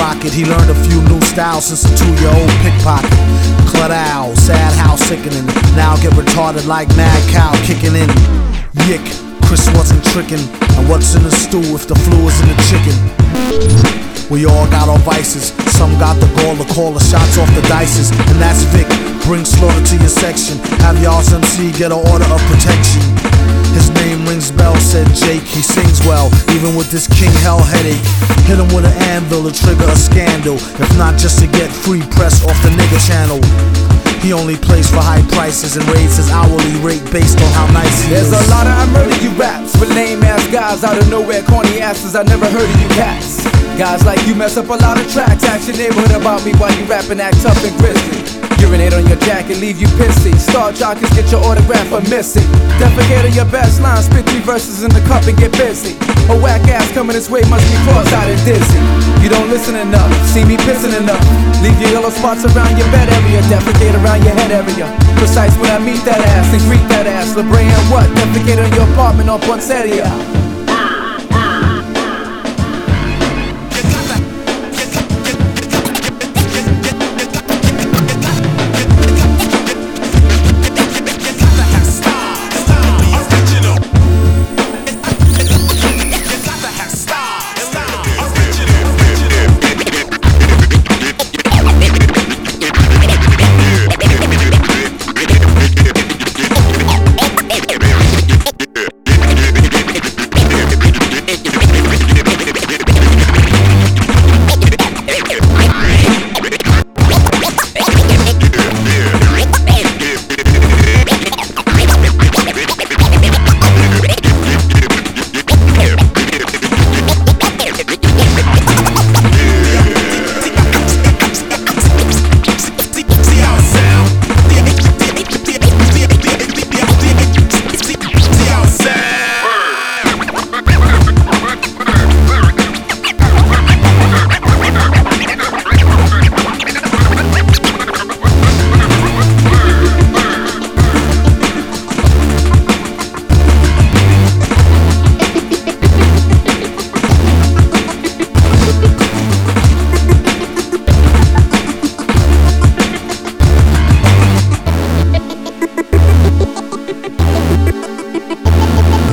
rocket. He learned a few new styles since a 2-year-old pickpocket. Cladow, sad how sickening. Now get retarded like mad cow kicking in. Yick, Chris wasn't tricking. And what's in the stew if the flu is in the chicken? We all got our vices. Some got the gall to call the shots off the dices. And that's Vic, bring slaughter to your section. Have y'all's MC get an order of protection. His name rings bells, said Jake. He sings well, even with this King Hell headache. Hit him with an anvil to trigger a scandal. If not just to get free press off the nigga channel. He only plays for high prices and raises his hourly rate based on how nice he is. There's a lot of I murder you raps with lame ass guys out of nowhere, corny asses. I never heard of you cats. Guys like you mess up a lot of tracks. Ask your neighborhood about me while you rapping, act tough and grisly. Urinate on your jacket, leave you pissy. Star jockers get your autograph for missing. Defecate on your best line, spit 3 verses in the cup and get busy. A whack ass coming this way must be cross-eyed and dizzy. You don't listen enough, see me pissing enough. Leave your yellow spots around your bed area, defecate around your head area. Precise when I meet that ass and greet that ass. LeBron what? Defecate on your apartment on Poinsettia.